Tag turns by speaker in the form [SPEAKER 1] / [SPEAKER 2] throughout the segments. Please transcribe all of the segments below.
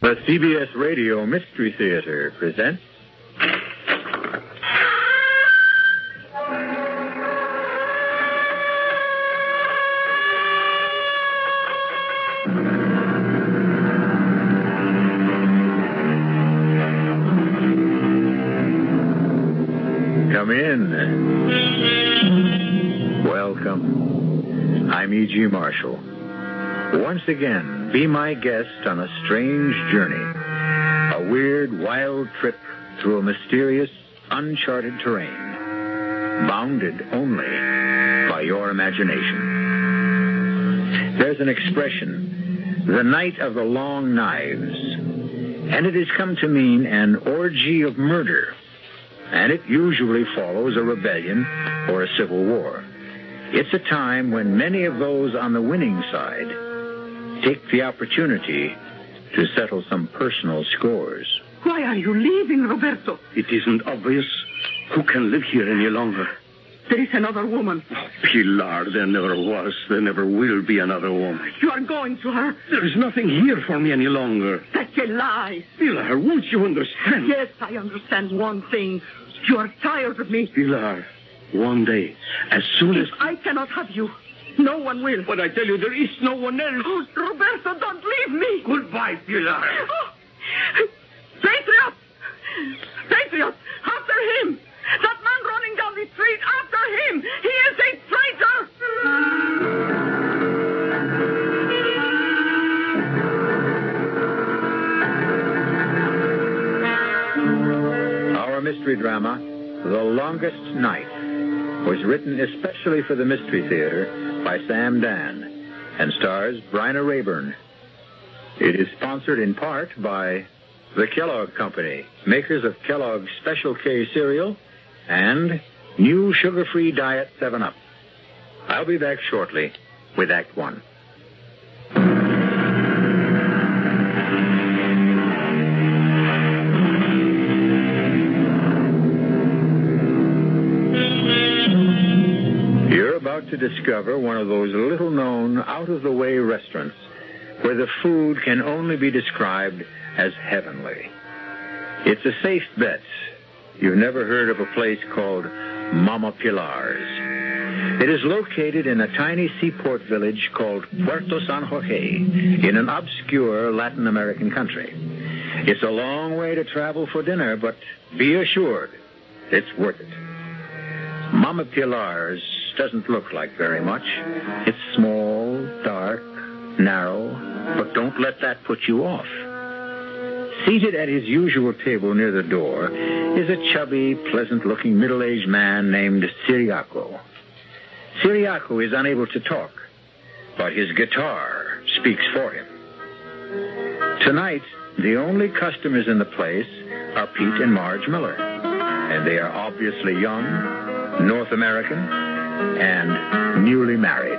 [SPEAKER 1] The CBS Radio Mystery Theater presents... Come in. Welcome. I'm E.G. Marshall. Once again, be my guest on a strange journey. A weird, wild trip through a mysterious, uncharted terrain. Bounded only by your imagination. There's an expression, the night of the long knives. And it has come to mean an orgy of murder. And it usually follows a rebellion or a civil war. It's a time when many of those on the winning side take the opportunity to settle some personal scores.
[SPEAKER 2] Why are you leaving, Roberto?
[SPEAKER 3] It isn't obvious. Who can live here any longer?
[SPEAKER 2] There is another woman.
[SPEAKER 3] Oh, Pilar, there never was. There never will be another woman.
[SPEAKER 2] You are going to her.
[SPEAKER 3] There is nothing here for me any longer.
[SPEAKER 2] That's a lie.
[SPEAKER 3] Pilar, won't you understand?
[SPEAKER 2] Yes, I understand one thing. You are tired of me.
[SPEAKER 3] Pilar, one day, as soon as...
[SPEAKER 2] If I cannot have you, no one will.
[SPEAKER 3] But I tell you, there is no one else.
[SPEAKER 2] Oh, Roberto, don't leave me.
[SPEAKER 3] Goodbye, Pilar.
[SPEAKER 2] Oh. Patriot! Patriot! After him! That man running down the street, after him! He is a traitor!
[SPEAKER 1] Our mystery drama, The Longest Night, was written especially for the Mystery Theater by Sam Dan and stars Bryna Raeburn. It is sponsored in part by the Kellogg Company, makers of Kellogg's Special K cereal and new sugar-free Diet 7-Up. I'll be back shortly with Act One. To discover one of those little-known, out-of-the-way restaurants where the food can only be described as heavenly. It's a safe bet you've never heard of a place called Mama Pilar's. It is located in a tiny seaport village called Puerto San Jorge in an obscure Latin American country. It's a long way to travel for dinner, but be assured it's worth it. Mama Pilar's doesn't look like very much. It's small, dark, narrow, but don't let that put you off. Seated at his usual table near the door is a chubby, pleasant-looking middle-aged man named Ciriaco. Ciriaco is unable to talk, but his guitar speaks for him. Tonight, the only customers in the place are Pete and Marge Miller, and they are obviously young, North American, and newly married.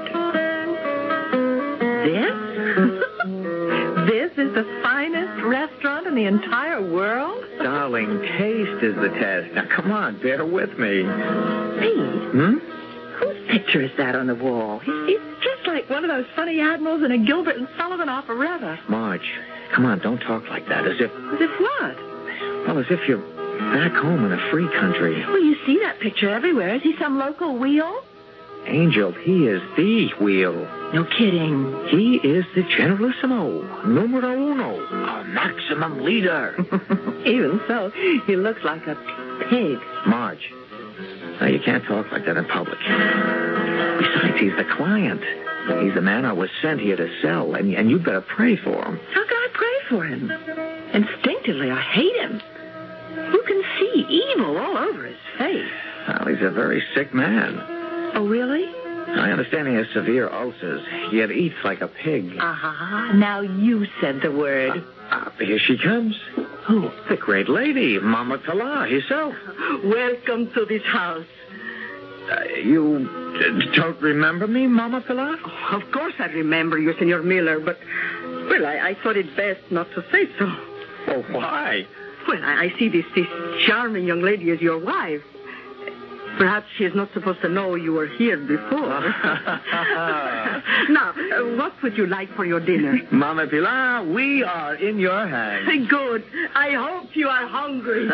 [SPEAKER 4] This is the finest restaurant in the entire world?
[SPEAKER 1] Darling, taste is the test. Now, come on, bear with me.
[SPEAKER 4] Pete? Whose picture is that on the wall? He's just like one of those funny admirals in a Gilbert and Sullivan operetta.
[SPEAKER 1] Marge, come on, don't talk like that. As if
[SPEAKER 4] what?
[SPEAKER 1] Well, as if you're back home in a free country.
[SPEAKER 4] Well, you see that picture everywhere. Is he some local wheel?
[SPEAKER 1] Angel, he is the wheel.
[SPEAKER 4] No kidding.
[SPEAKER 1] He is the generalissimo, numero uno, our maximum leader.
[SPEAKER 4] Even so, he looks like a pig.
[SPEAKER 1] Marge, now you can't talk like that in public. Besides, he's the client. He's the man I was sent here to sell, and you better pray for him.
[SPEAKER 4] How can I pray for him? Instinctively, I hate him. You can see evil all over his face.
[SPEAKER 1] Well, he's a very sick man.
[SPEAKER 4] Oh, really?
[SPEAKER 1] I understand he has severe ulcers, yet eats like a pig.
[SPEAKER 4] Aha, now you said the word.
[SPEAKER 1] Here she comes.
[SPEAKER 4] Who?
[SPEAKER 1] The great lady, Mama Pilar herself.
[SPEAKER 2] Welcome to this house.
[SPEAKER 1] You don't remember me, Mama Pilar?
[SPEAKER 2] Oh, of course I remember you, Senor Miller, but, well, I thought it best not to say so.
[SPEAKER 1] Oh, why?
[SPEAKER 2] Well, I see this charming young lady as your wife. Perhaps she is not supposed to know you were here before. Now, what would you like for your dinner?
[SPEAKER 1] Mama Pilar, we are in your hands.
[SPEAKER 2] Good. I hope you are hungry.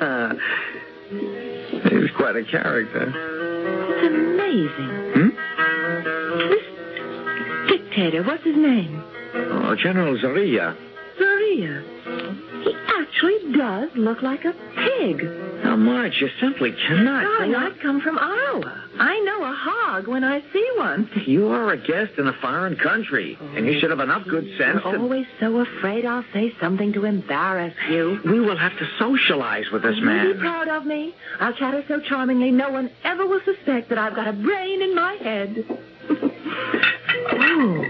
[SPEAKER 1] He's quite a character.
[SPEAKER 4] It's amazing. This dictator, what's his name?
[SPEAKER 1] Oh, General Zorilla.
[SPEAKER 4] Zorilla. He actually does look like a pig.
[SPEAKER 1] Now, Marge, you simply cannot.
[SPEAKER 4] Darling, I come from Iowa. I know a hog when I see one.
[SPEAKER 1] You are a guest in a foreign country, and you should have enough good sense
[SPEAKER 4] You're always so afraid I'll say something to embarrass you.
[SPEAKER 1] We will have to socialize with this
[SPEAKER 4] Will you
[SPEAKER 1] man.
[SPEAKER 4] be proud of me? I'll chatter so charmingly no one ever will suspect that I've got a brain in my head. Oh.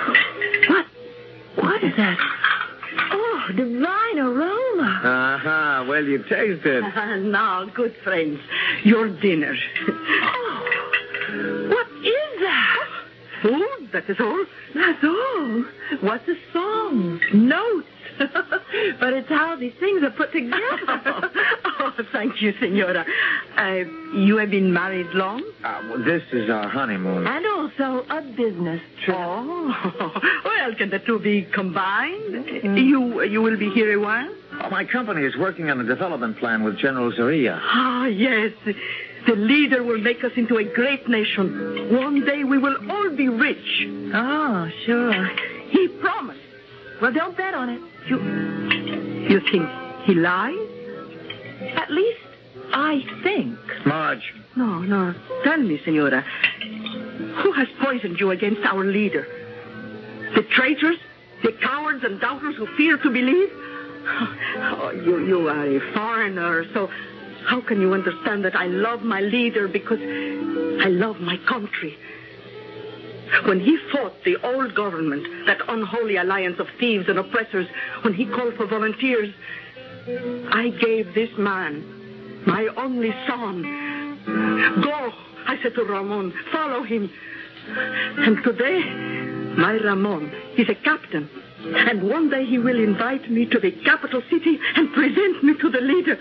[SPEAKER 4] What is that? Oh, divine aroma.
[SPEAKER 1] Uh-huh. Well, you taste it.
[SPEAKER 2] Now, good friends, your dinner.
[SPEAKER 4] Oh, what is that?
[SPEAKER 2] Food, that is all.
[SPEAKER 4] That's all. What's a song? Notes. But it's how these things are put together.
[SPEAKER 2] Oh, thank you, Senora. You have been married long?
[SPEAKER 1] Well, this is our honeymoon.
[SPEAKER 4] And also a business trip.
[SPEAKER 2] Oh, well, can the two be combined? You will be here a while?
[SPEAKER 1] Oh, my company is working on a development plan with General Zorilla.
[SPEAKER 2] Ah, yes. The leader will make us into a great nation. One day we will all be rich.
[SPEAKER 4] Oh, sure.
[SPEAKER 2] He promised.
[SPEAKER 4] Well, don't bet on it.
[SPEAKER 2] You think he lies?
[SPEAKER 4] At least, I think.
[SPEAKER 1] Marge.
[SPEAKER 2] No. Tell me, Senora. Who has poisoned you against our leader? The traitors? The cowards and doubters who fear to believe? Oh, you are a foreigner, so how can you understand that I love my leader because I love my country? When he fought the old government, that unholy alliance of thieves and oppressors, when he called for volunteers, I gave this man, my only son. Go, I said to Ramon, follow him. And today, my Ramon is a captain. And one day he will invite me to the capital city and present me to the leader.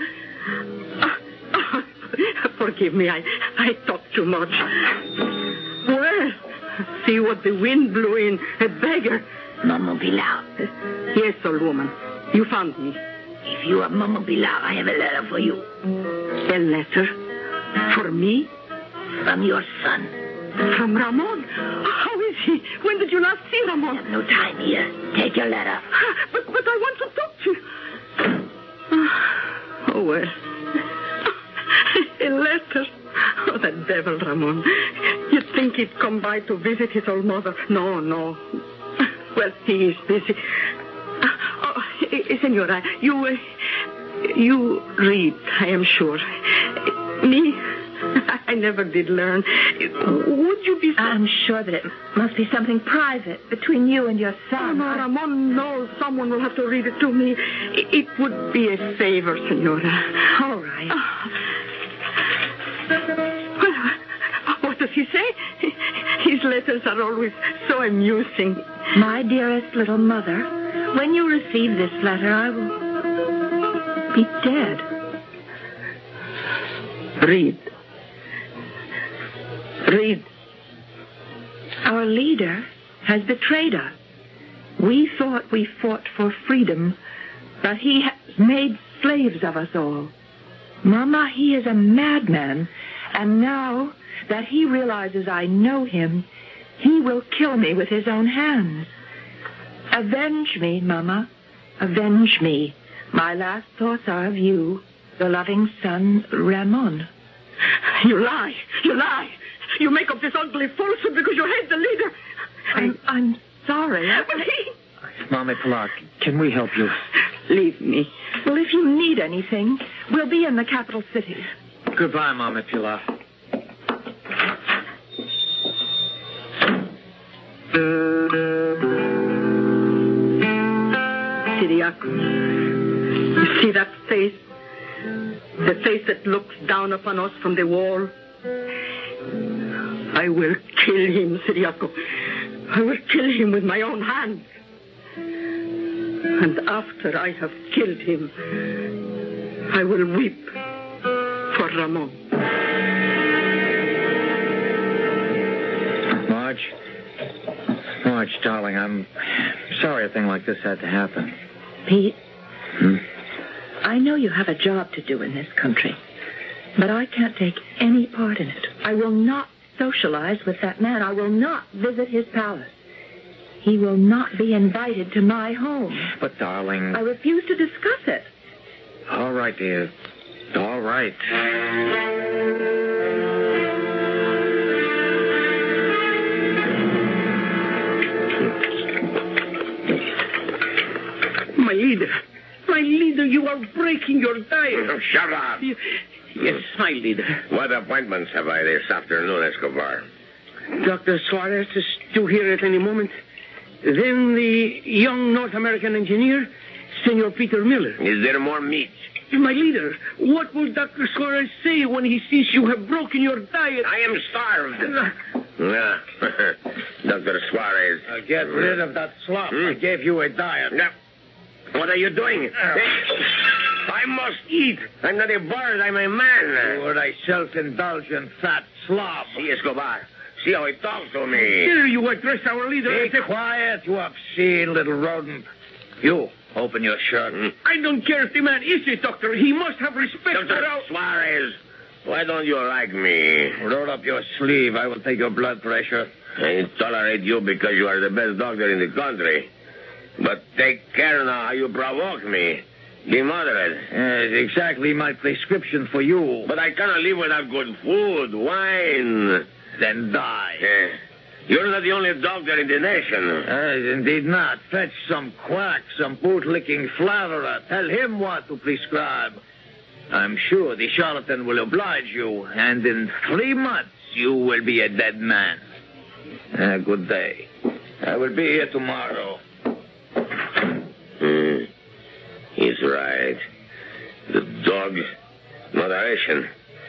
[SPEAKER 2] Forgive me, I talk too much. Well, see what the wind blew in, a beggar.
[SPEAKER 5] Mama Pilar.
[SPEAKER 2] Yes, old woman, you found me.
[SPEAKER 5] If you are Mama Pilar, I have a letter for you.
[SPEAKER 2] A letter? For me?
[SPEAKER 5] From your son.
[SPEAKER 2] From Ramon? How is he? When did you last see Ramon?
[SPEAKER 5] I have no time here. Take your letter.
[SPEAKER 2] But I want to talk to you. Oh, well. A letter. Oh, that devil, Ramon. You'd think he'd come by to visit his old mother. No. Well, he is busy. Senora, you read, I am sure. Me, I never did learn. Would you be...
[SPEAKER 4] I'm sure that it must be something private between you and your son.
[SPEAKER 2] No, Ramon knows someone will have to read it to me. It would be a favor, Senora.
[SPEAKER 4] All right.
[SPEAKER 2] What does he say? His letters are always so amusing.
[SPEAKER 4] My dearest little mother, when you receive this letter, I will be dead.
[SPEAKER 2] Read.
[SPEAKER 4] Our leader has betrayed us. We thought we fought for freedom, but he has made slaves of us all. Mama, he is a madman, and now that he realizes I know him, he will kill me with his own hands. Avenge me, Mama. Avenge me. My last thoughts are of you, the loving son, Ramon.
[SPEAKER 2] You lie. You make up this ugly falsehood because you hate the leader.
[SPEAKER 4] I'm sorry.
[SPEAKER 2] But he...
[SPEAKER 1] Mama Pilar, can we help you?
[SPEAKER 2] Leave me.
[SPEAKER 4] Well, if you need anything, we'll be in the capital city.
[SPEAKER 1] Goodbye, Mama Pilar.
[SPEAKER 2] Ciriaco, you see that face? The face that looks down upon us from the wall? I will kill him, Ciriaco. I will kill him with my own hands. And after I have killed him, I will weep for Ramon.
[SPEAKER 1] darling. I'm sorry a thing like this had to happen.
[SPEAKER 4] Pete, I know you have a job to do in this country, but I can't take any part in it. I will not socialize with that man. I will not visit his palace. He will not be invited to my home.
[SPEAKER 1] But, darling...
[SPEAKER 4] I refuse to discuss it.
[SPEAKER 1] All right, dear. All right.
[SPEAKER 6] My leader, you are breaking your diet.
[SPEAKER 3] Shut up.
[SPEAKER 6] Yes, my leader.
[SPEAKER 3] What appointments have I this afternoon, Escobar?
[SPEAKER 6] Dr. Suarez is due here at any moment. Then the young North American engineer, Senor Peter Miller.
[SPEAKER 3] Is there more meat?
[SPEAKER 6] My leader, what will Dr. Suarez say when he sees you have broken your diet?
[SPEAKER 3] I am starved. Dr. Suarez.
[SPEAKER 1] Get rid of that slop. I gave you a diet.
[SPEAKER 3] No. What are you doing? I must eat. I'm not a bird. I'm a man.
[SPEAKER 1] You are a self-indulgent fat slob.
[SPEAKER 3] See, Escobar. See how he talks to me.
[SPEAKER 6] Here you address our leader.
[SPEAKER 1] Be quiet, you obscene little rodent. You, open your shirt.
[SPEAKER 6] I don't care if the man is a doctor. He must have respect for
[SPEAKER 3] Dr.
[SPEAKER 6] our...
[SPEAKER 3] Suarez, why don't you like me?
[SPEAKER 1] Roll up your sleeve. I will take your blood pressure.
[SPEAKER 3] I tolerate you because you are the best doctor in the country. But take care now how you provoke me. Be moderate.
[SPEAKER 1] Exactly my prescription for you.
[SPEAKER 3] But I cannot live without good food, wine.
[SPEAKER 1] Then die.
[SPEAKER 3] You're not the only doctor in the nation.
[SPEAKER 1] Indeed not. Fetch some quack, some boot-licking flatterer. Tell him what to prescribe. I'm sure the charlatan will oblige you, and in 3 months you will be a dead man. Good day. I will be here tomorrow.
[SPEAKER 3] He's right. The dog, moderation.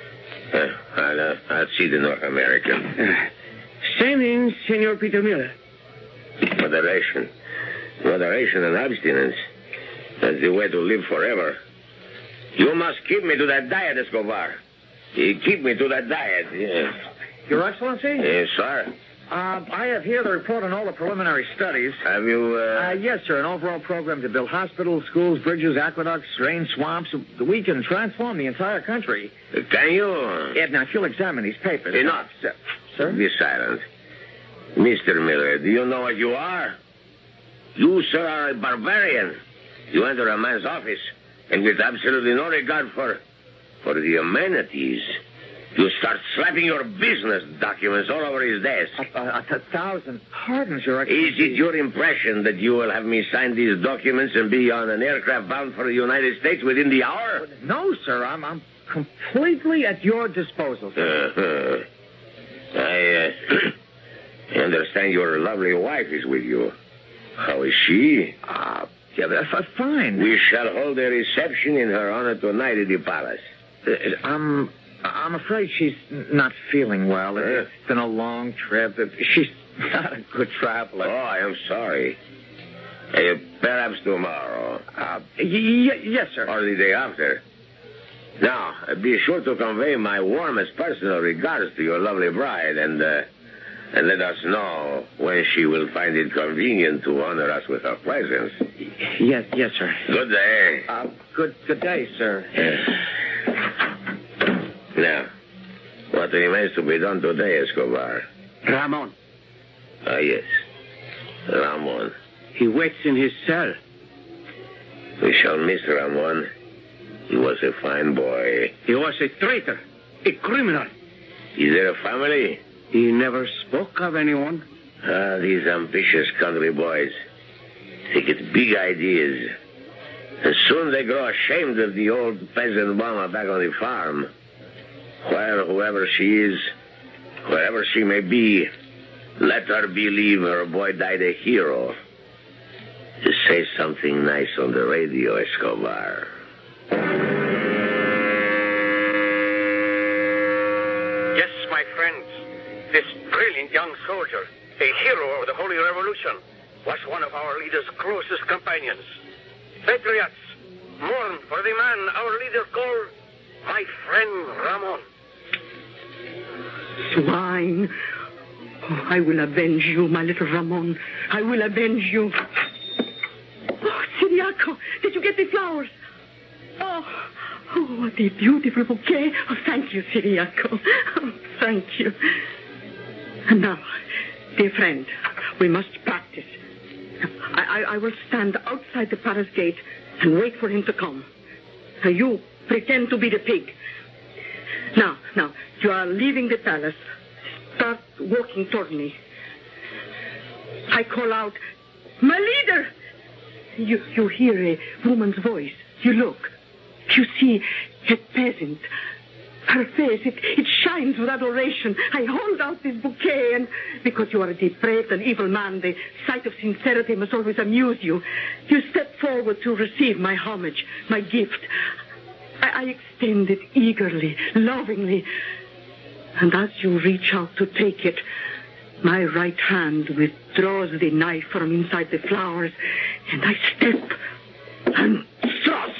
[SPEAKER 3] I'll see the North American.
[SPEAKER 6] Send in Senor Peter Miller.
[SPEAKER 3] Moderation. Moderation and abstinence. That's the way to live forever. You must keep me to that diet, Escobar. You keep me to that diet, yes.
[SPEAKER 1] Your Excellency?
[SPEAKER 3] Yes, sir.
[SPEAKER 1] I have here the report on all the preliminary studies.
[SPEAKER 3] Have you,
[SPEAKER 1] Yes, sir. An overall program to build hospitals, schools, bridges, aqueducts, drain swamps. We can transform the entire country.
[SPEAKER 3] Can you?
[SPEAKER 1] Now, if you'll examine these papers...
[SPEAKER 3] Enough.
[SPEAKER 1] Sir?
[SPEAKER 3] Be silent. Mr. Miller, do you know what you are? You, sir, are a barbarian. You enter a man's office, and with absolutely no regard for the amenities... You start slapping your business documents all over his desk.
[SPEAKER 1] 1,000 pardons, Your Excellency.
[SPEAKER 3] Is it your impression that you will have me sign these documents and be on an aircraft bound for the United States within the hour?
[SPEAKER 1] No, sir. I'm completely at your disposal, sir.
[SPEAKER 3] I understand your lovely wife is with you. How is she?
[SPEAKER 1] Fine.
[SPEAKER 3] We shall hold a reception in her honor tonight at the palace.
[SPEAKER 1] I'm afraid she's not feeling well. It's been a long trip. She's not a good traveler.
[SPEAKER 3] Oh, I am sorry. Perhaps tomorrow.
[SPEAKER 1] Yes, sir.
[SPEAKER 3] Or the day after. Now, be sure to convey my warmest personal regards to your lovely bride and let us know when she will find it convenient to honor us with her presence.
[SPEAKER 1] Yes, sir.
[SPEAKER 3] Good day.
[SPEAKER 1] Good day, sir.
[SPEAKER 3] Now, what remains to be done today, Escobar?
[SPEAKER 6] Ramon.
[SPEAKER 3] Ah, yes. Ramon.
[SPEAKER 6] He waits in his cell.
[SPEAKER 3] We shall miss Ramon. He was a fine boy.
[SPEAKER 6] He was a traitor, a criminal.
[SPEAKER 3] Is there a family?
[SPEAKER 6] He never spoke of anyone.
[SPEAKER 3] These ambitious country boys. They get big ideas. And soon they grow ashamed of the old peasant mama back on the farm. Whoever she is, wherever she may be, let her believe her boy died a hero. Just say something nice on the radio, Escobar.
[SPEAKER 7] Yes, my friends, this brilliant young soldier, a hero of the Holy Revolution, was one of our leader's closest companions. Patriots, mourn for the man our leader called my friend Ramon.
[SPEAKER 2] Swine. Oh, I will avenge you, my little Ramon. I will avenge you. Oh, Ciriaco, did you get the flowers? Oh, what a beautiful bouquet. Oh, thank you, Ciriaco. Oh, thank you. And now, dear friend, we must practice. I will stand outside the palace gate and wait for him to come. Now, you pretend to be the pig. Now, you are leaving the palace. Start walking toward me. I call out, my leader! You hear a woman's voice. You look. You see a peasant. Her face, it shines with adoration. I hold out this bouquet, and because you are a depraved and evil man, the sight of sincerity must always amuse you. You step forward to receive my homage, my gift. I extend it eagerly, lovingly. And as you reach out to take it, my right hand withdraws the knife from inside the flowers, and I step and thrust.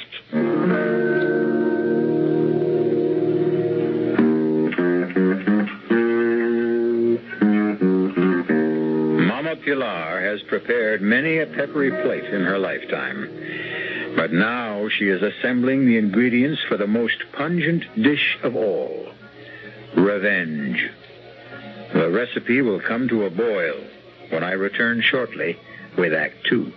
[SPEAKER 1] Mama Pilar has prepared many a peppery plate in her lifetime. But now she is assembling the ingredients for the most pungent dish of all, revenge. The recipe will come to a boil when I return shortly with Act 2.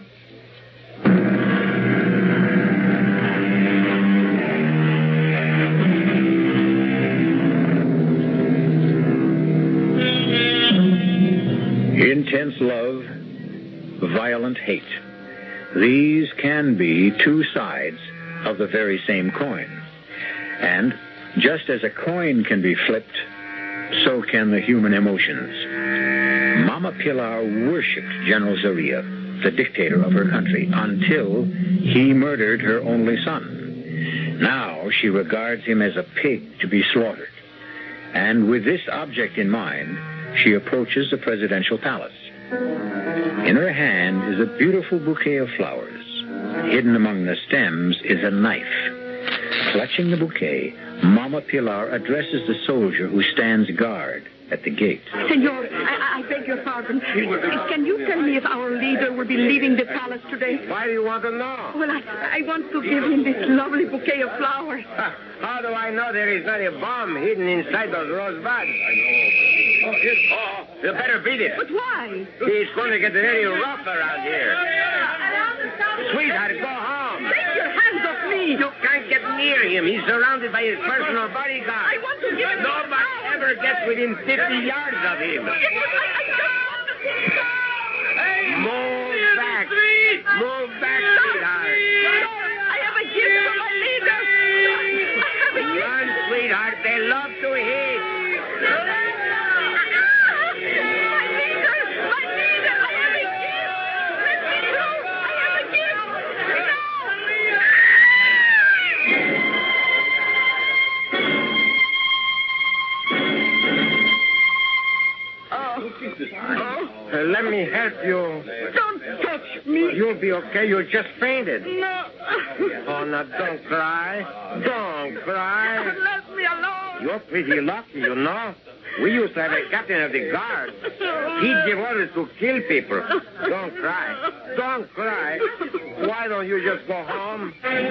[SPEAKER 1] Intense love, violent hate. These can be two sides of the very same coin. And just as a coin can be flipped, so can the human emotions. Mama Pilar worshipped General Zorilla, the dictator of her country, until he murdered her only son. Now she regards him as a pig to be slaughtered. And with this object in mind, she approaches the presidential palace. In her hand is a beautiful bouquet of flowers. Hidden among the stems is a knife. Clutching the bouquet, Mama Pilar addresses the soldier who stands guard at the gate.
[SPEAKER 2] Senor, I beg your pardon. Can you tell me if our leader will be leaving the palace today?
[SPEAKER 3] Why do you want to know?
[SPEAKER 2] Well, I want to give him this lovely bouquet of flowers.
[SPEAKER 3] How do I know there is not a bomb hidden inside those rose buds? You better beat it.
[SPEAKER 2] But why?
[SPEAKER 3] He's going to get very rough around here. Sweetheart, go home.
[SPEAKER 2] Take your hands off me.
[SPEAKER 3] You can't get near him. He's surrounded by his personal bodyguard.
[SPEAKER 2] I want to give him
[SPEAKER 3] Nobody ever gets within 50 yards of him.
[SPEAKER 2] I just want to see him.
[SPEAKER 3] Move back. Move back, sweetheart.
[SPEAKER 2] I have a gift for my leader. I have a gift.
[SPEAKER 3] Run, sweetheart. They love to hit. Let me help you.
[SPEAKER 2] Don't touch me.
[SPEAKER 3] You'll be okay. You just fainted.
[SPEAKER 2] No.
[SPEAKER 3] Oh, now don't cry. Don't cry.
[SPEAKER 2] Let me alone.
[SPEAKER 3] You're pretty lucky, you know. We used to have a captain of the guard. He'd give orders to kill people. Don't cry. Don't cry. Why don't you just go home?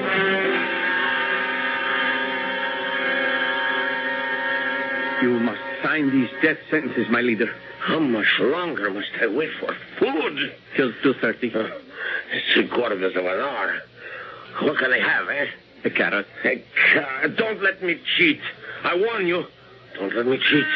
[SPEAKER 6] You must sign these death sentences, my leader.
[SPEAKER 3] How much longer must I wait for food?
[SPEAKER 6] Till 2:30.
[SPEAKER 3] It's 3/4 of an hour. What can I have, eh?
[SPEAKER 6] A carrot.
[SPEAKER 3] A carrot. Don't let me cheat. I warn you. Don't let me cheat.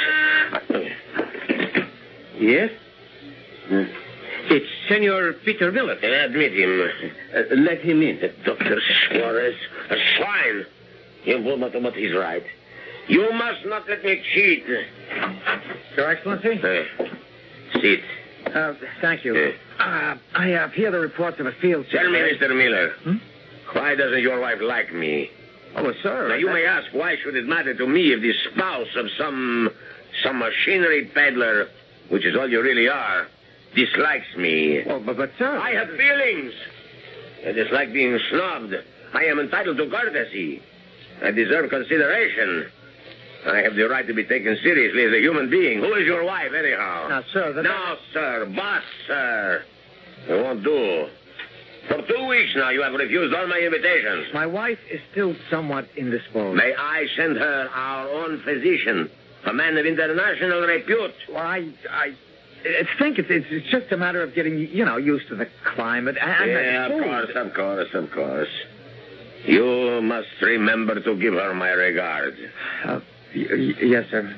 [SPEAKER 6] Yes? It's Senor Peter Miller.
[SPEAKER 3] Admit him.
[SPEAKER 6] Let him in.
[SPEAKER 3] Dr. Suarez. A swine. But he's right. You must not let me cheat.
[SPEAKER 1] Your Excellency?
[SPEAKER 3] Sit.
[SPEAKER 1] Thank you. I have here the reports of a field.
[SPEAKER 3] Tell me, Mr. Miller, why doesn't your wife like me?
[SPEAKER 1] Oh, sir.
[SPEAKER 3] Now, you may ask, why should it matter to me if the spouse of some machinery peddler, which is all you really are, dislikes me?
[SPEAKER 1] Oh, but sir...
[SPEAKER 3] I have feelings. I dislike being snubbed. I am entitled to courtesy. I deserve consideration. I have the right to be taken seriously as a human being. Who is your wife, anyhow?
[SPEAKER 1] Now, sir,
[SPEAKER 3] No, sir. Boss, sir. It won't do. For 2 weeks now, you have refused all my invitations.
[SPEAKER 1] My wife is still somewhat indisposed.
[SPEAKER 3] May I send her our own physician, a man of international repute?
[SPEAKER 1] Well, I think it's just a matter of getting, used to the climate.
[SPEAKER 3] Yeah, of course. You must remember to give her my regards.
[SPEAKER 1] Yes, sir.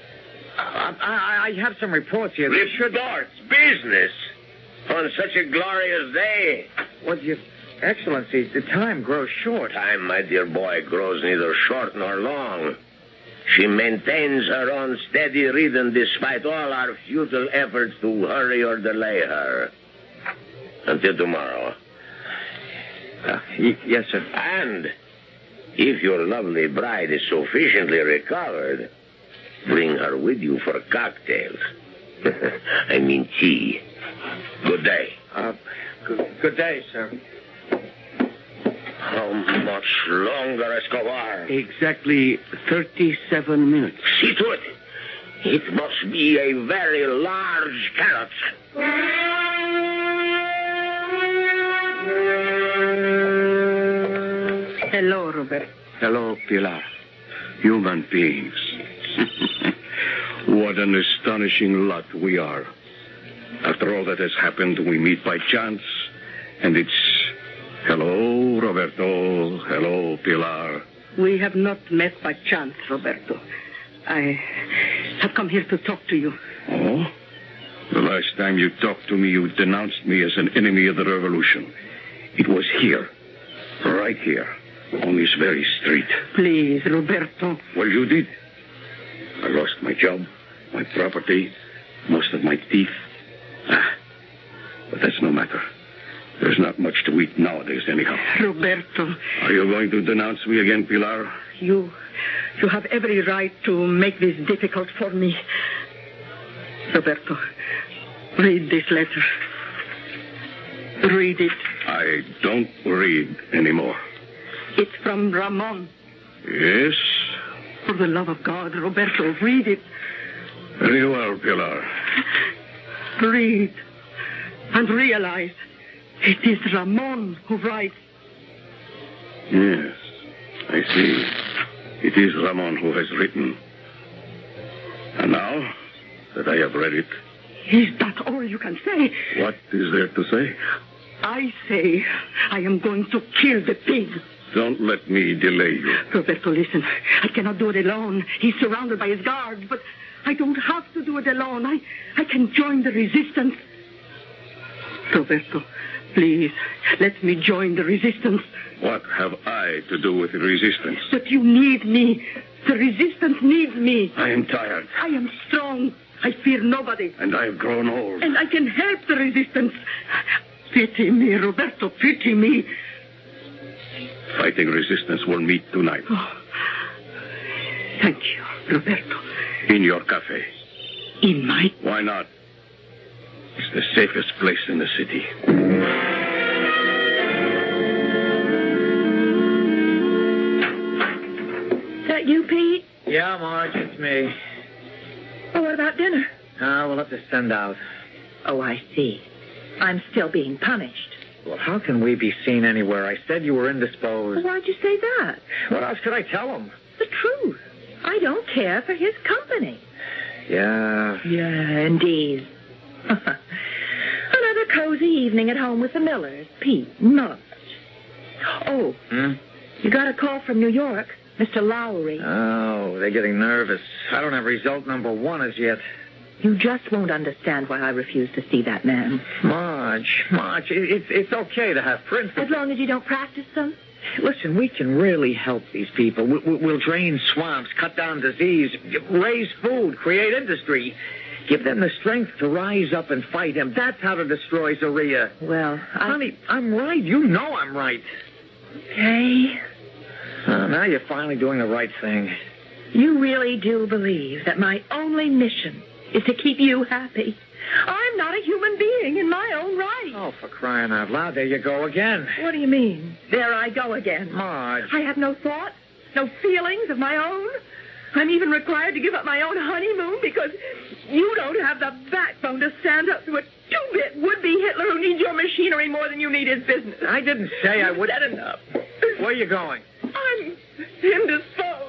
[SPEAKER 1] I have some reports here.
[SPEAKER 3] Reports? Business? On such a glorious day?
[SPEAKER 1] Well, Your Excellency, the time grows short.
[SPEAKER 3] Time, my dear boy, grows neither short nor long. She maintains her own steady rhythm despite all our futile efforts to hurry or delay her. Until tomorrow.
[SPEAKER 1] Yes, sir.
[SPEAKER 3] And if your lovely bride is sufficiently recovered, bring her with you for cocktails. I mean tea. Good day.
[SPEAKER 1] Good day, sir.
[SPEAKER 3] How much longer, Escobar?
[SPEAKER 6] Exactly 37 minutes.
[SPEAKER 3] See to it. It must be a very large carrot.
[SPEAKER 2] Hello, Robert.
[SPEAKER 8] Hello, Pilar. Human beings. What an astonishing lot we are. After all that has happened, we meet by chance, and it's hello, Roberto. Hello, Pilar.
[SPEAKER 2] We have not met by chance, Roberto. I have come here to talk to you.
[SPEAKER 8] Oh? The last time you talked to me, you denounced me as an enemy of the revolution. It was here, right here, on this very street.
[SPEAKER 2] Please, Roberto.
[SPEAKER 8] Well, you did. I lost my job, my property, most of my teeth. But that's no matter. There's not much to eat nowadays, anyhow.
[SPEAKER 2] Roberto.
[SPEAKER 8] Are you going to denounce me again, Pilar?
[SPEAKER 2] You have every right to make this difficult for me. Roberto, read this letter. Read it.
[SPEAKER 8] I don't read anymore.
[SPEAKER 2] It's from Ramon.
[SPEAKER 8] Yes?
[SPEAKER 2] For the love of God, Roberto, read it.
[SPEAKER 8] Very well, Pilar.
[SPEAKER 2] Read and realize it is Ramon who writes.
[SPEAKER 8] Yes, I see. It is Ramon who has written. And now that I have read it...
[SPEAKER 2] Is that all you can say?
[SPEAKER 8] What is there to say?
[SPEAKER 2] I say I am going to kill the pig.
[SPEAKER 8] Don't let me delay you.
[SPEAKER 2] Roberto, listen. I cannot do it alone. He's surrounded by his guards, but I don't have to do it alone. I can join the resistance. Roberto, please, let me join the resistance.
[SPEAKER 8] What have I to do with the resistance?
[SPEAKER 2] But you need me. The resistance needs me.
[SPEAKER 8] I am tired.
[SPEAKER 2] I am strong. I fear nobody.
[SPEAKER 8] And I have grown old.
[SPEAKER 2] And I can help the resistance. Pity me, Roberto, pity me.
[SPEAKER 8] Fighting resistance will meet tonight.
[SPEAKER 2] Oh, thank you, Roberto.
[SPEAKER 8] In your cafe.
[SPEAKER 2] In my...
[SPEAKER 8] Why not? It's the safest place in the city.
[SPEAKER 4] Is that you, Pete?
[SPEAKER 1] Yeah, Marge, it's me.
[SPEAKER 4] Oh, what about dinner?
[SPEAKER 1] We'll have to send out.
[SPEAKER 4] Oh, I see. I'm still being punished.
[SPEAKER 1] Well, how can we be seen anywhere? I said you were indisposed.
[SPEAKER 4] Well, why'd you say that?
[SPEAKER 1] What else could I tell him?
[SPEAKER 4] The truth. I don't care for his company.
[SPEAKER 1] Yeah.
[SPEAKER 4] Yeah, indeed. Another cozy evening at home with the Millers. Pete, not. Oh, you got a call from New York. Mr. Lowry.
[SPEAKER 1] Oh, they're getting nervous. I don't have result number 1 as yet.
[SPEAKER 4] You just won't understand why I refuse to see that man.
[SPEAKER 1] Marge, it's okay to have principles.
[SPEAKER 4] As long as you don't practice them.
[SPEAKER 1] Listen, we can really help these people. We'll drain swamps, cut down disease, raise food, create industry. Give them the strength to rise up and fight him. That's how to destroy Zaria.
[SPEAKER 4] Well,
[SPEAKER 1] Honey, I'm right. You know I'm right.
[SPEAKER 4] Okay.
[SPEAKER 1] Now you're finally doing the right thing.
[SPEAKER 4] You really do believe that my only mission is to keep you happy. I'm not a human being in my own right.
[SPEAKER 1] Oh, for crying out loud, there you go again.
[SPEAKER 4] What do you mean? There I go again.
[SPEAKER 1] Marge.
[SPEAKER 4] I have no thoughts, no feelings of my own. I'm even required to give up my own honeymoon because you don't have the backbone to stand up to a two-bit would-be Hitler who needs your machinery more than you need his business.
[SPEAKER 1] I didn't say I would.
[SPEAKER 4] Said enough.
[SPEAKER 1] Where are you going?
[SPEAKER 4] I'm indisposed.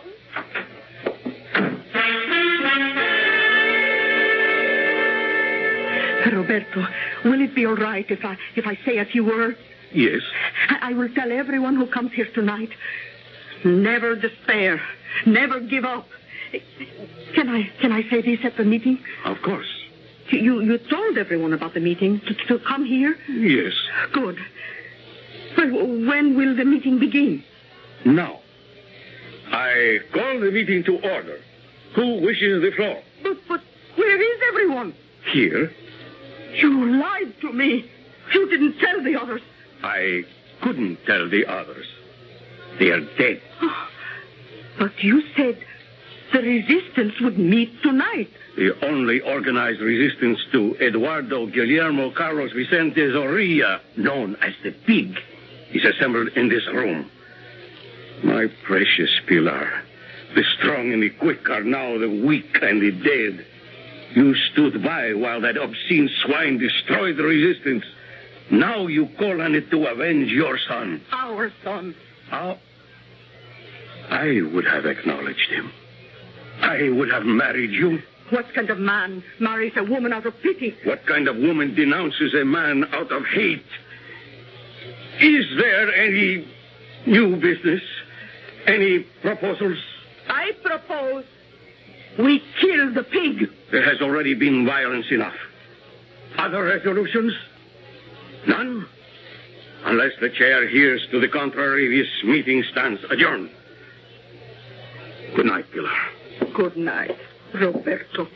[SPEAKER 4] Roberto, will it be all right if I say a few words?
[SPEAKER 8] Yes.
[SPEAKER 2] I will tell everyone who comes here tonight, never despair, never give up. Can I say this at the meeting?
[SPEAKER 8] Of course.
[SPEAKER 2] You told everyone about the meeting to come here?
[SPEAKER 8] Yes.
[SPEAKER 2] Good. Well, when will the meeting begin?
[SPEAKER 8] Now, I call the meeting to order. Who wishes the floor?
[SPEAKER 2] But where is everyone?
[SPEAKER 8] Here.
[SPEAKER 2] You lied to me. You didn't tell the others.
[SPEAKER 8] I couldn't tell the others. They are dead.
[SPEAKER 2] But you said the resistance would meet tonight.
[SPEAKER 8] The only organized resistance to Eduardo Guillermo Carlos Vicente Zorrilla, known as the Pig, is assembled in this room. My precious Pilar, the strong and the quick are now the weak and the dead. You stood by while that obscene swine destroyed the resistance. Now you call on it to avenge your son.
[SPEAKER 2] Our son.
[SPEAKER 8] How? I would have acknowledged him. I would have married you.
[SPEAKER 2] What kind of man marries a woman out of pity?
[SPEAKER 8] What kind of woman denounces a man out of hate? Is there any new business? Any proposals?
[SPEAKER 2] I propose we kill the pig.
[SPEAKER 8] There has already been violence enough. Other resolutions? None? Unless the chair hears to the contrary, this meeting stands adjourned. Good night, Pilar.
[SPEAKER 2] Good night, Roberto.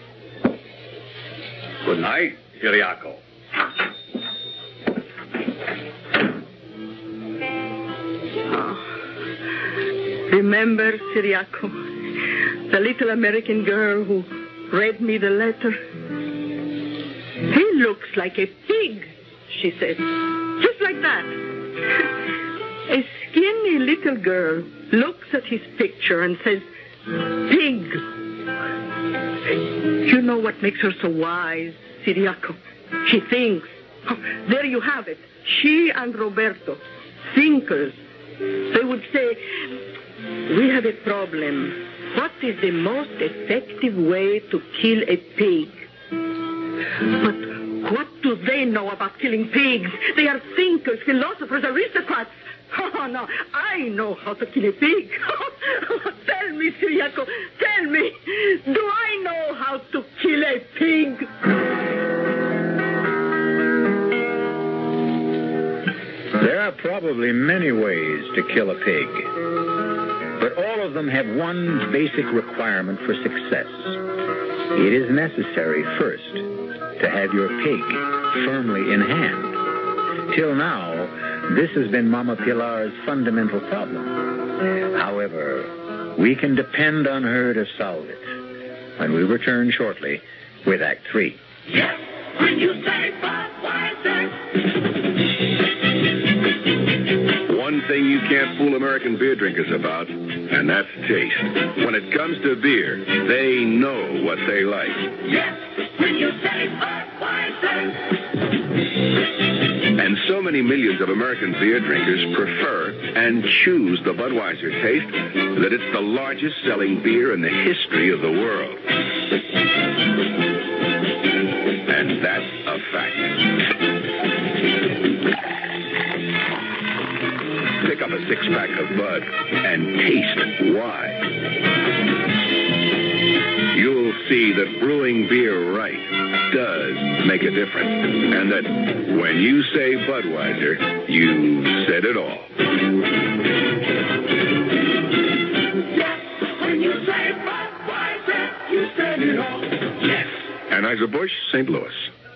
[SPEAKER 8] Good night, Ciriaco.
[SPEAKER 2] Remember, Ciriaco, the little American girl who read me the letter? He looks like a pig, she said. Just like that. A skinny little girl looks at his picture and says, pig. You know what makes her so wise, Ciriaco? She thinks. Oh, there you have it. She and Roberto, thinkers. They would say, we have a problem. What is the most effective way to kill a pig? But what do they know about killing pigs? They are thinkers, philosophers, aristocrats. Oh, no, I know how to kill a pig. Tell me, Ciriaco, tell me, do I know how to kill a pig?
[SPEAKER 1] There are probably many ways to kill a pig, but all of them have one basic requirement for success. It is necessary first to have your pig firmly in hand. Till now, this has been Mama Pilar's fundamental problem. However, we can depend on her to solve it when we return shortly with Act 3.
[SPEAKER 9] Yes, when you say Budweiser.
[SPEAKER 8] One thing you can't fool American beer drinkers about, and that's taste. When it comes to beer, they know what they like.
[SPEAKER 9] Yes, when you say Budweiser.
[SPEAKER 8] And so many millions of American beer drinkers prefer and choose the Budweiser taste that it's the largest selling beer in the history of the world. And that's a fact. Pick up a six-pack of Bud and taste why. You'll see that brewing beer right does make a difference. And that when you say Budweiser, you said it all.
[SPEAKER 9] Yes, when you say Budweiser, you said it all. Yes.
[SPEAKER 8] Anheuser-Busch, St. Louis.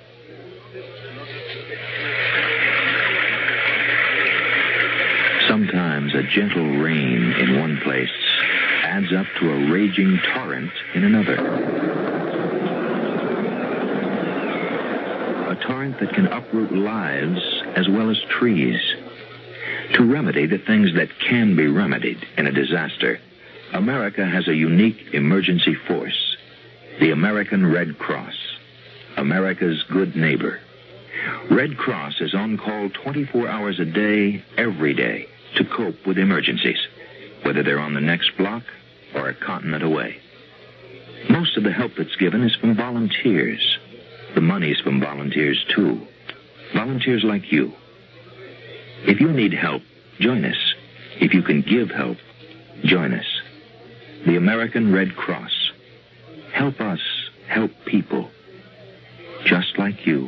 [SPEAKER 10] Sometimes a gentle rain in one place adds up to a raging torrent in another. A torrent that can uproot lives as well as trees. To remedy the things that can be remedied in a disaster, America has a unique emergency force, the American Red Cross, America's good neighbor. Red Cross is on call 24 hours a day, every day, to cope with emergencies, whether they're on the next block or a continent away. Most of the help that's given is from volunteers. The money's from volunteers, too. Volunteers like you. If you need help, join us. If you can give help, join us. The American Red Cross. Help us help people just like you.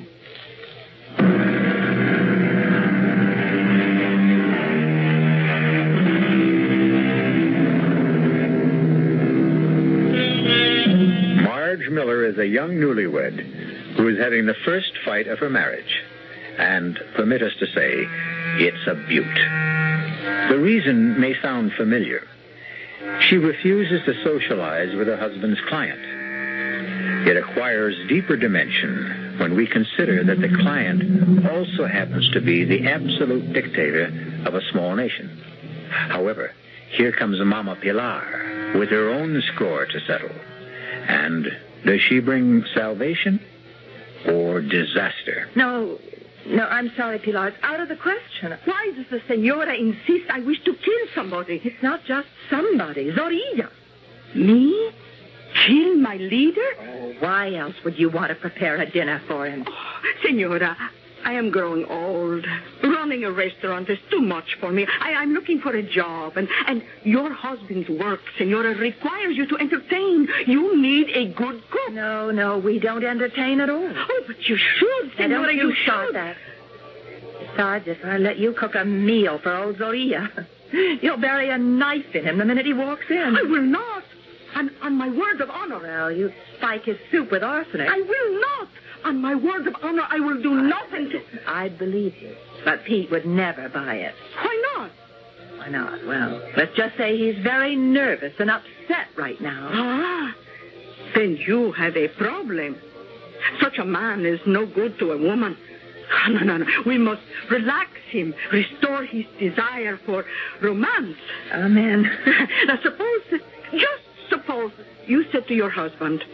[SPEAKER 1] Marge Miller is a young newlywed who is having the first fight of her marriage. And, permit us to say, it's a beaut. The reason may sound familiar. She refuses to socialize with her husband's client. It acquires deeper dimension when we consider that the client also happens to be the absolute dictator of a small nation. However, here comes Mama Pilar with her own score to settle. And does she bring salvation or disaster?
[SPEAKER 4] No, I'm sorry, Pilar. It's out of the question.
[SPEAKER 2] Why does the senora insist I wish to kill somebody?
[SPEAKER 4] It's not just somebody. Zorilla.
[SPEAKER 2] Me? Kill my leader?
[SPEAKER 4] Oh, why else would you want to prepare a dinner for him?
[SPEAKER 2] Oh, senora, I am growing old. Running a restaurant is too much for me. I'm looking for a job, and your husband's work, senora, requires you to entertain. You need a good cook.
[SPEAKER 4] No, we don't entertain at all.
[SPEAKER 2] Oh, but you should, senora.
[SPEAKER 4] Don't you start that. Besides, if I let you cook a meal for old Zorilla, you'll bury a knife in him the minute he walks in.
[SPEAKER 2] I will not. On my word of honor.
[SPEAKER 4] Well, you spike his soup with arsenic.
[SPEAKER 2] I will not. On my word of honor, I will do nothing to...
[SPEAKER 4] I'd believe you. But Pete would never buy it.
[SPEAKER 2] Why not?
[SPEAKER 4] Why not? Well, let's just say he's very nervous and upset right now.
[SPEAKER 2] Ah, then you have a problem. Such a man is no good to a woman. No. We must relax him, restore his desire for romance.
[SPEAKER 4] Amen.
[SPEAKER 2] Now, just suppose you said to your husband,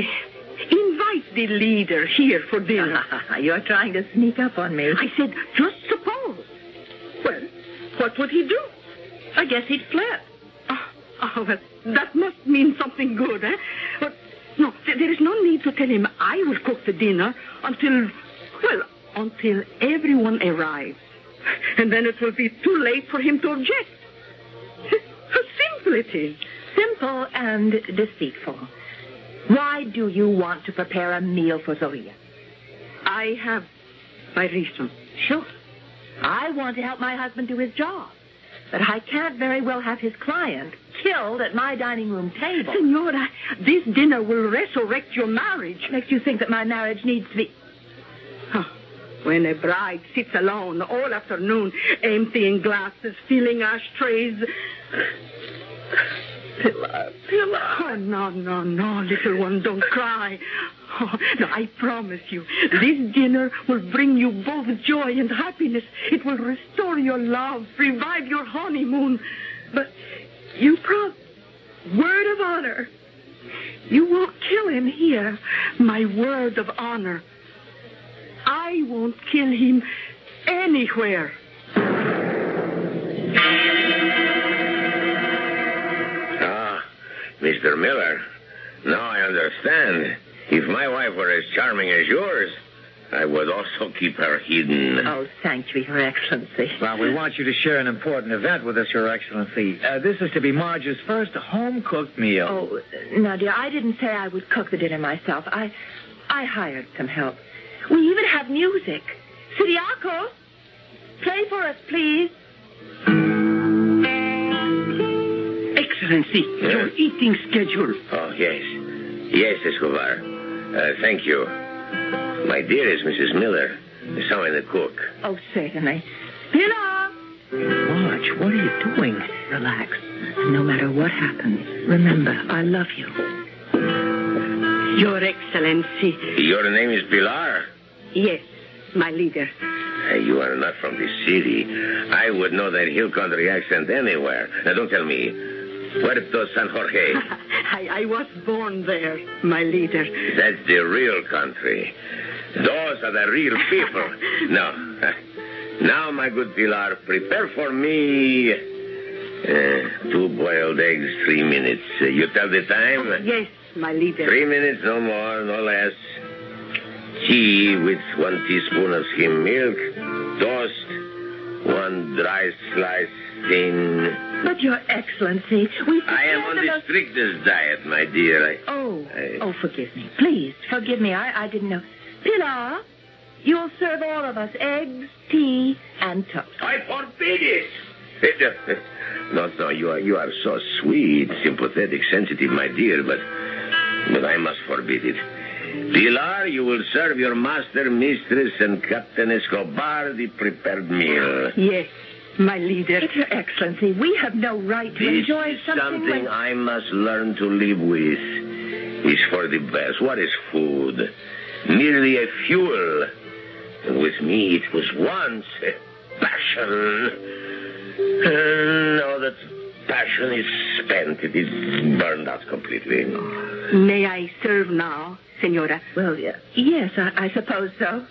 [SPEAKER 2] invite the leader here for dinner.
[SPEAKER 4] You're trying to sneak up on me.
[SPEAKER 2] I said, just suppose. Well, what would he do?
[SPEAKER 4] I guess he'd flip.
[SPEAKER 2] Well, that must mean something good, eh? But, no, there is no need to tell him I will cook the dinner until everyone arrives. And then it will be too late for him to object. How simple it is.
[SPEAKER 4] Simple and deceitful. Why do you want to prepare a meal for Zorilla?
[SPEAKER 2] I have my reason.
[SPEAKER 4] Sure. I want to help my husband do his job. But I can't very well have his client killed at my dining room table.
[SPEAKER 2] Senora, this dinner will resurrect your marriage.
[SPEAKER 4] Makes you think that my marriage needs to be...
[SPEAKER 2] When a bride sits alone all afternoon, emptying glasses, filling ashtrays... Pilar. Oh, no, little one, don't cry. Oh, no, I promise you, this dinner will bring you both joy and happiness. It will restore your love, revive your honeymoon. But you word of honor. You won't kill him here. My word of honor. I won't kill him anywhere.
[SPEAKER 3] Mr. Miller, now I understand. If my wife were as charming as yours, I would also keep her hidden.
[SPEAKER 4] Oh, thank you, Your Excellency.
[SPEAKER 11] Well, we want you to share an important event with us, Your Excellency. This is to be Marge's first home-cooked meal.
[SPEAKER 4] Oh, now, dear, I didn't say I would cook the dinner myself. I hired some help. We even have music. Siriaco, play for us, please.
[SPEAKER 6] Excellency, your eating schedule.
[SPEAKER 3] Oh, yes. Yes, Escobar. Thank you. My dearest Mrs. Miller, someone to cook.
[SPEAKER 4] Oh, certainly. Pilar!
[SPEAKER 11] Marge, what are you doing?
[SPEAKER 4] Relax. No matter what happens, remember, I love you.
[SPEAKER 2] Your Excellency.
[SPEAKER 3] Your name is Pilar?
[SPEAKER 2] Yes, my leader.
[SPEAKER 3] You are not from this city. I would know that hill country accent anywhere. Now, don't tell me. Puerto San Jorge.
[SPEAKER 2] I was born there, my leader.
[SPEAKER 3] That's the real country. Those are the real people. No. Now, my good Pilar, prepare for me 2 boiled eggs, 3 minutes. You tell the time?
[SPEAKER 2] Yes, my leader.
[SPEAKER 3] 3 minutes, no more, no less. Tea with 1 teaspoon of skim milk. Toast. 1 dry slice thin.
[SPEAKER 4] But, Your Excellency, we...
[SPEAKER 3] I am on the strictest diet, my dear.
[SPEAKER 4] Oh, forgive me. Please, forgive me. I didn't know. Pilar, you'll serve all of us eggs, tea, and toast.
[SPEAKER 3] I forbid it. No, you are so sweet, sympathetic, sensitive, my dear, but I must forbid it. Pilar, you will serve your master, mistress, and Captain Escobar the prepared meal.
[SPEAKER 2] Yes, my leader.
[SPEAKER 4] But, Your Excellency, we have no right to enjoy
[SPEAKER 3] something I must learn to live with. It's for the best. What is food? Merely a fuel. With me, it was once a passion. Now that passion is spent, it is burned out completely.
[SPEAKER 2] May I serve now, Senora?
[SPEAKER 4] Well, yes, I suppose so.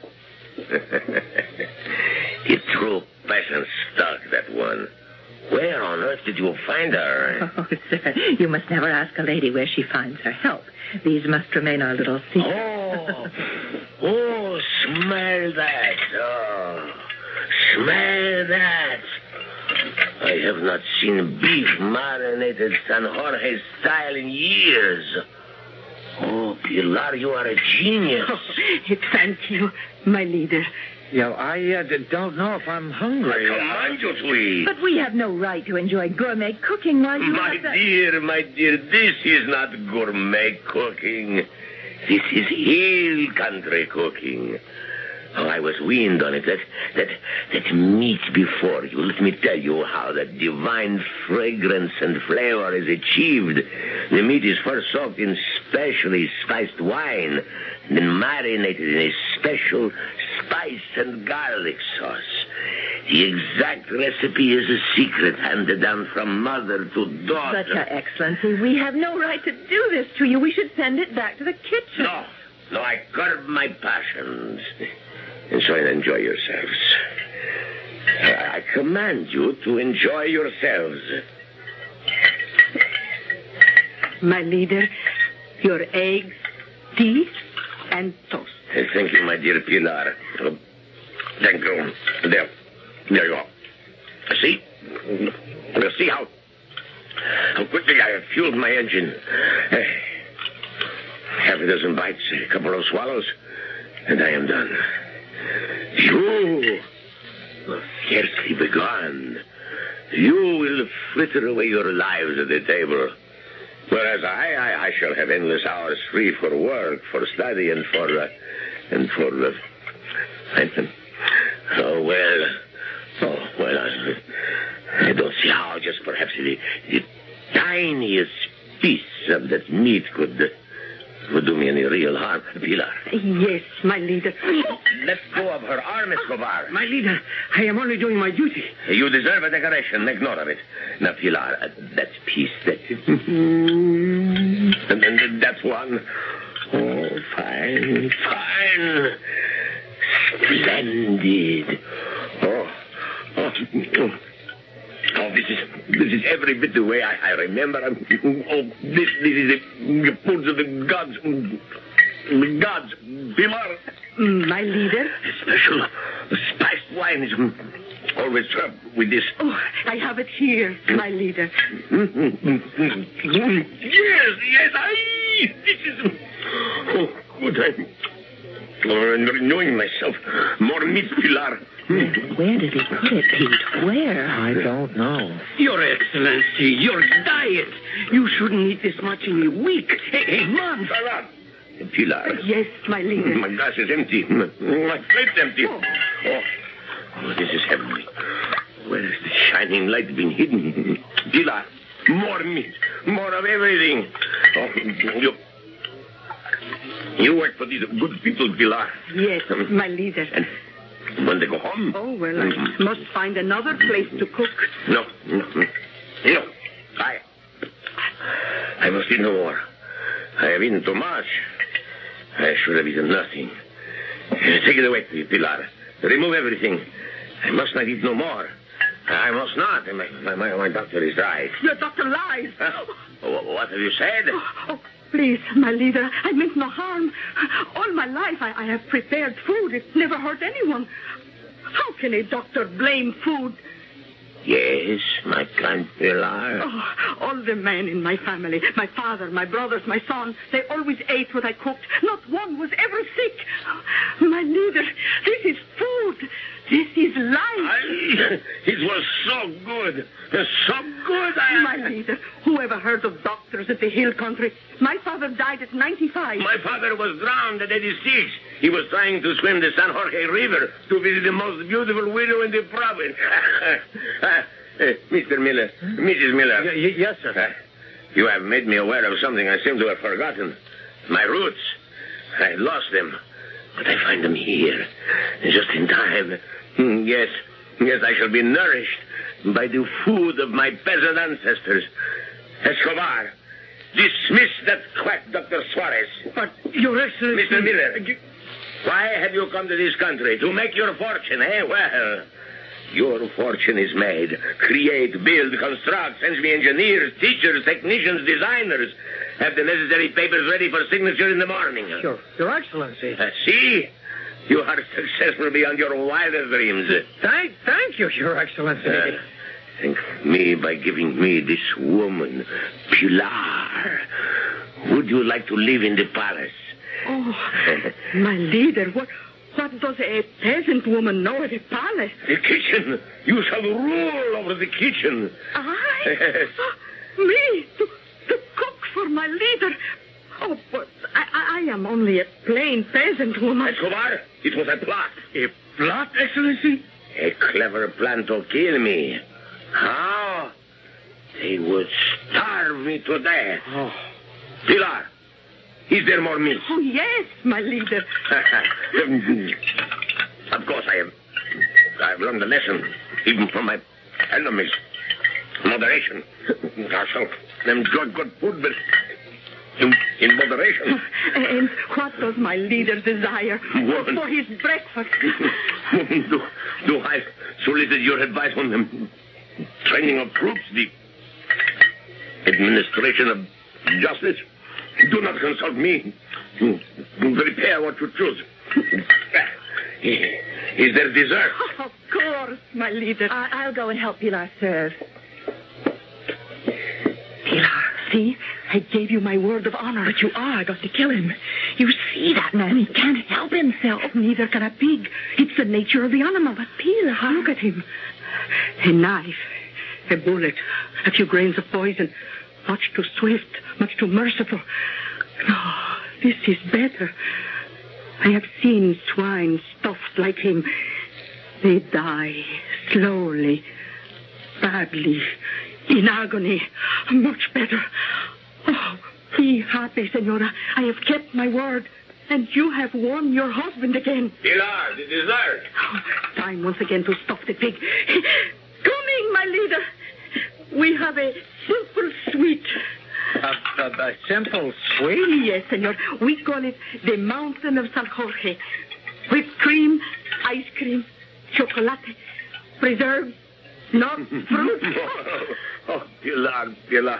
[SPEAKER 3] The true passion stuck, that one. Where on earth did you find her?
[SPEAKER 4] Oh, sir, you must never ask a lady where she finds her help. These must remain our little secret.
[SPEAKER 3] Oh, smell that. Oh, smell that. I have not seen beef marinated San Jorge style in years. Oh, Pilar, you are a genius.
[SPEAKER 2] Oh, thank you, my leader.
[SPEAKER 11] I don't know if I'm hungry.
[SPEAKER 3] I command you to eat.
[SPEAKER 4] But we have no right to enjoy gourmet cooking while you
[SPEAKER 3] My dear, this is not gourmet cooking. This is hill country cooking. Oh, I was weaned on it. That meat before you. Let me tell you how that divine fragrance and flavor is achieved. The meat is first soaked in specially spiced wine, then marinated in a special spice and garlic sauce. The exact recipe is a secret handed down from mother to daughter.
[SPEAKER 4] But, Your Excellency, we have no right to do this to you. We should send it back to the kitchen.
[SPEAKER 3] No, I curb my passions. And so enjoy yourselves. I command you to enjoy yourselves.
[SPEAKER 2] My leader, your eggs, tea, and toast.
[SPEAKER 3] Thank you, my dear Pilar. Thank you. There you are. See? You see how quickly I have fueled my engine. Half a dozen bites, a couple of swallows, and I am done. You will scarcely begun. You will fritter away your lives at the table. Whereas I shall have endless hours free for work, for study, and for I don't see how just perhaps the tiniest piece of that meat could do me any real harm. Pilar.
[SPEAKER 2] Yes, my leader.
[SPEAKER 3] Let go of her arm, Escobar.
[SPEAKER 6] My leader, I am only doing my duty.
[SPEAKER 3] You deserve a decoration. Make note of it. Now, Pilar, that piece, and that one. Oh, fine. Splendid. Oh, this is every bit the way I remember. Oh, this is the foods of the gods. The gods, Pilar.
[SPEAKER 2] My leader?
[SPEAKER 3] A special spiced wine is always served with this.
[SPEAKER 2] Oh, I have it here, my leader.
[SPEAKER 3] Yes, this is... Oh, good. I'm renewing myself. More meat, Pilar.
[SPEAKER 4] Where did he put it, Pete? Where?
[SPEAKER 11] I don't know.
[SPEAKER 6] Your Excellency, your diet. You shouldn't eat this much in a week, a month.
[SPEAKER 3] Pilar.
[SPEAKER 2] Yes, my leader.
[SPEAKER 3] My glass is empty. My plate's empty. Oh, this is heavenly. Where has the shining light been hidden? Pilar, more meat. More of everything. Oh, you work for these good people, Pilar.
[SPEAKER 2] Yes, my leader.
[SPEAKER 3] And when they go home...
[SPEAKER 2] Oh, well, I must find another place to cook.
[SPEAKER 3] No. I must eat no more. I have eaten too much. I should have eaten nothing. Take it away, Pilar. Remove everything. I must not eat no more. I must not. My doctor is right.
[SPEAKER 2] Your doctor lies.
[SPEAKER 3] What have you said?
[SPEAKER 2] Oh, please, my leader. I meant no harm. All my life I have prepared food. It never hurt anyone. How can a doctor blame food?
[SPEAKER 3] Yes, my kind Pilar.
[SPEAKER 2] Oh, all the men in my family, my father, my brothers, my son, they always ate what I cooked. Not one was ever sick. My leader, this is food. This is life.
[SPEAKER 3] It was so good. So good.
[SPEAKER 2] My leader, who ever heard of doctors at the hill country? My father died at 95.
[SPEAKER 3] My father was drowned at 86. He was trying to swim the San Jorge River to visit the most beautiful widow in the province. Mr. Miller, Mrs. Miller.
[SPEAKER 11] Yes, sir.
[SPEAKER 3] You have made me aware of something I seem to have forgotten. My roots. I lost them. But I find them here. Just in time. Yes, I shall be nourished by the food of my peasant ancestors. Escobar, dismiss that quack Dr. Suarez.
[SPEAKER 6] But, Your Excellency...
[SPEAKER 3] Mr. Miller, why have you come to this country? To make your fortune, eh? Well, your fortune is made. Create, build, construct, send me engineers, teachers, technicians, designers. Have the necessary papers ready for signature in the morning.
[SPEAKER 11] Your Excellency.
[SPEAKER 3] See? You are successful beyond your wildest dreams.
[SPEAKER 11] Thank you, Your Excellency.
[SPEAKER 3] Thank me by giving me this woman, Pilar. Would you like to live in the palace?
[SPEAKER 2] Oh, my leader, what does a peasant woman know of a palace?
[SPEAKER 3] The kitchen. You shall rule over the kitchen.
[SPEAKER 2] I? Me? To cook for my leader? Oh, but I am only a plain peasant woman.
[SPEAKER 3] Escobar, it was a plot.
[SPEAKER 6] A plot, Excellency?
[SPEAKER 3] A clever plan to kill me. How? They would starve me to death.
[SPEAKER 6] Oh.
[SPEAKER 3] Pilar, is there more meat?
[SPEAKER 2] Oh, yes, my leader.
[SPEAKER 3] Of course I've learned a lesson, even from my enemies. Moderation. I shall enjoy good food, but in moderation.
[SPEAKER 2] And what does my leader desire for his breakfast?
[SPEAKER 3] Do I solicit your advice on the training of troops, the administration of justice? Do not consult me. Prepare what you choose. Is there dessert?
[SPEAKER 2] Oh, of course, my leader.
[SPEAKER 4] I'll go and help Pilar serve.
[SPEAKER 2] Pilar, see? I gave you my word of honor.
[SPEAKER 4] But you are going to kill him. You see that man. He can't help himself.
[SPEAKER 2] Neither can a pig. It's the nature of the animal. But Pilar, look at him. A knife, a bullet, a few grains of poison. Much too swift, much too merciful. No, this is better. I have seen swine stuffed like him. They die slowly, badly, in agony. Much better. Oh, be happy, Senora. I have kept my word. And you have won your husband again.
[SPEAKER 3] Pilar, the dessert.
[SPEAKER 2] Oh, time once again to stuff the pig. Coming, my leader. We have a simple sweet.
[SPEAKER 11] A simple sweet?
[SPEAKER 2] Yes, senor. We call it the Mountain of San Jorge. Whipped cream, ice cream, chocolate, preserves, nuts, fruit.
[SPEAKER 3] Oh, Pilar.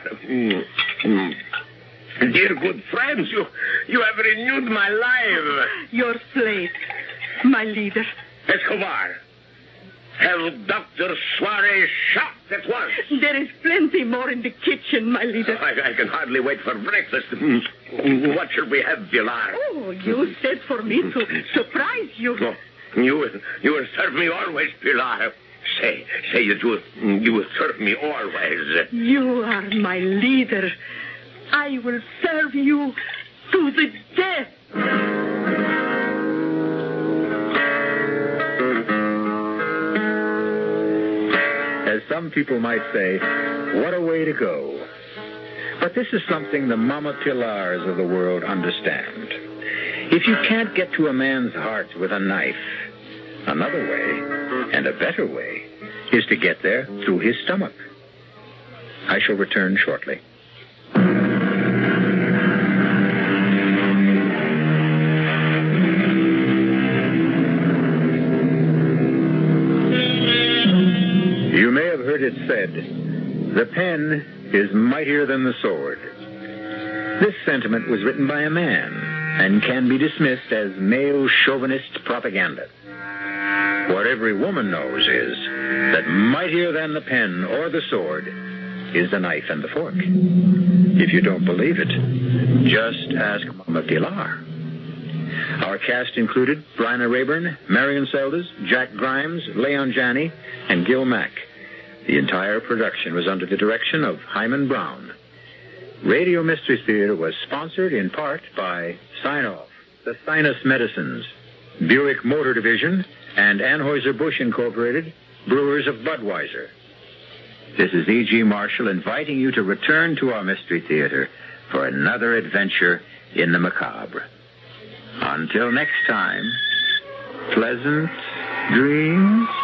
[SPEAKER 3] Dear good friends, you have renewed my life.
[SPEAKER 2] Your slave, my leader.
[SPEAKER 3] Escobar, have Dr. Suarez shot at once.
[SPEAKER 2] There is plenty more in the kitchen, my leader.
[SPEAKER 3] I can hardly wait for breakfast. What shall we have, Pilar?
[SPEAKER 2] Oh, you said for me to surprise you.
[SPEAKER 3] Oh, you will serve me always, Pilar. Say that you will serve me always.
[SPEAKER 2] You are my leader. I will serve you to the death.
[SPEAKER 1] As some people might say, what a way to go. But this is something the Mama Pilars of the world understand. If you can't get to a man's heart with a knife, another way, and a better way, is to get there through his stomach. I shall return shortly. heard it said, "The pen is mightier than the sword." This sentiment was written by a man and can be dismissed as male chauvinist propaganda. What every woman knows is that mightier than the pen or the sword is the knife and the fork. If you don't believe it, just ask Mama Pilar. Our cast included Bryna Rayburn, Marion Seldes, Jack Grimes, Leon Janney, and Gil Mack. The entire production was under the direction of Hyman Brown. Radio Mystery Theater was sponsored in part by Sinoff, the Sinus Medicines, Buick Motor Division, and Anheuser-Busch Incorporated, brewers of Budweiser. This is E.G. Marshall inviting you to return to our Mystery Theater for another adventure in the macabre. Until next time, pleasant dreams.